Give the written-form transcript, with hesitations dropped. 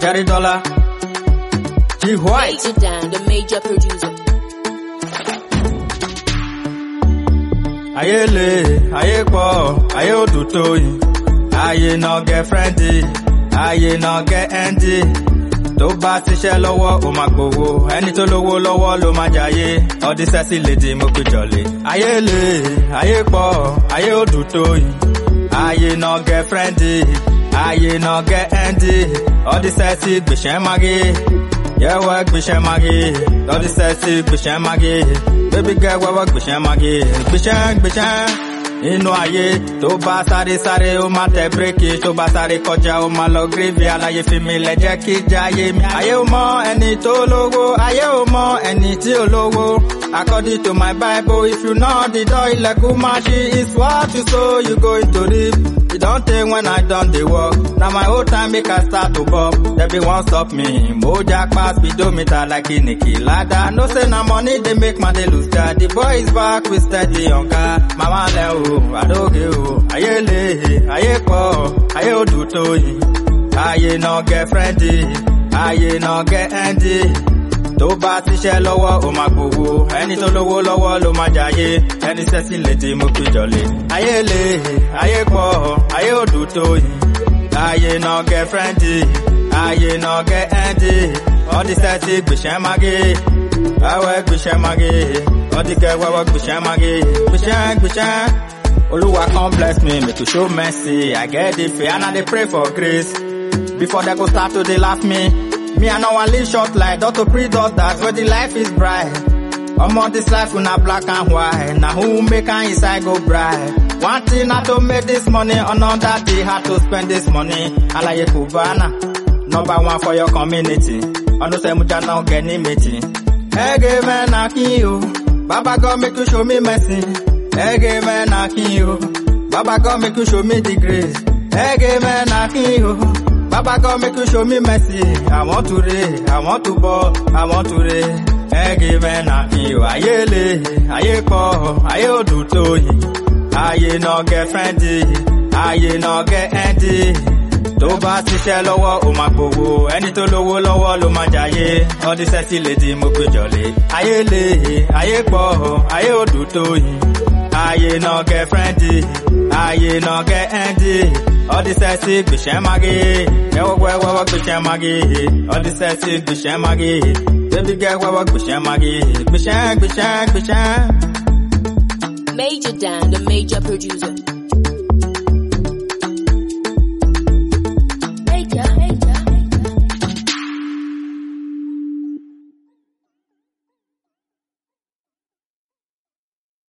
Cherry Dollar, G White. Major Dan, the major producer. Ayé le, ayé pọ̀, ayé òdùtò yìí. Ayé náà girlfriend, ayé náà get endy. Tó bá ṣiṣẹ́ lọ́wọ́ ó máa gbowó, ẹni tó lówó lọ́wọ́ ló máa jayé. All the sexy lady mo pe jọ̀lé. Ayé le, ayé pọ̀, ayé òdùtò yìí. Ayé náà girlfriend, ayé náà get endy. All the sexy gbèsè magi. Yẹ́wọ́ gbèsè magi. All the sexy gbèsè magi. Baby girl wẹ́wọ́ gbèsè magi. Gbèsè. Inú ayé tó bá sáré ó máa tẹ bírèkì, tó bá sáré kọjá ó máa lọ gírèvì. Aláyé fi mi lẹ̀ jẹ́ kí jayé mi. Ayé ò mọ ẹni tó lówó, ayé ò mọ ẹni tí ò lówó. According to my Bible, if you know the door ilẹ̀kùn máa ṣí, is what you sow you going to reap. It don't take when I done the work. Now my whole time make I start to bop. They be won't stop me. Moja pass speedometer like a Nicky Lada. No say na money they make man they lose God. The boy is back with steady on car. Mama le o, adoge o. Aye le, aye po, aye oduto yi. Aye no girlfriend, aye no get endy. Tó bá ṣiṣẹ́ lọ́wọ́ ó máa gbowó, ẹni tó lówó lọ́wọ́ ló máa jayé. Ẹni sẹ́sì létí mo fi jọ̀lé. Ayé le, ayé pọ̀, ayé òdùtò yìí. Ayé náà girlfriend, ayé náà get endy. All the sexy gbèsè magi. Wẹ́wẹ́ gbèsè magi. All the girl wẹ́wẹ́ gbèsè magi. Gbèsè. Olúwa come bless me, make you show mercy. I get the fear and I dey pray for grace. Before they go start to dey laugh me. Me I know I live short like Dr. Pre-Daughters where the life is bright. I'm on this life with black and white. Now who make an inside go bright? One thing I to make this money, another day how to spend this money. Alaye Kubana, number one for your community. I know say mucha now get ni meeting. Hey give me na you, Baba God make you show me mercy. Hey give me na you, Baba God make you show me the grace. Hey give me na you. Baba God make you show me mercy. I want to rain, I want to ball, I want to rain. Hey, give me na you. Aye le, aye po, aye oduto yi. Aye no girlfriend, aye no get endy. Tó bá ṣiṣẹ́ lọ́wọ́ ó máa gbowó, ẹni tó lówó lọ́wọ́ ló máa jayé. All the sexy lady mo pe jọ̀lé. Ayé le, ayé pọ̀, ayé òdùtò yìí. Ayé no girlfriend, ayé no get endy. All the sexy gbèsè magi. Wẹ́wẹ́ gbèsè magi. All the sexy gbèsè magi. Baby girl wẹ́wẹ́ gbèsè magi. Gbèsè. Major Dan, the major producer.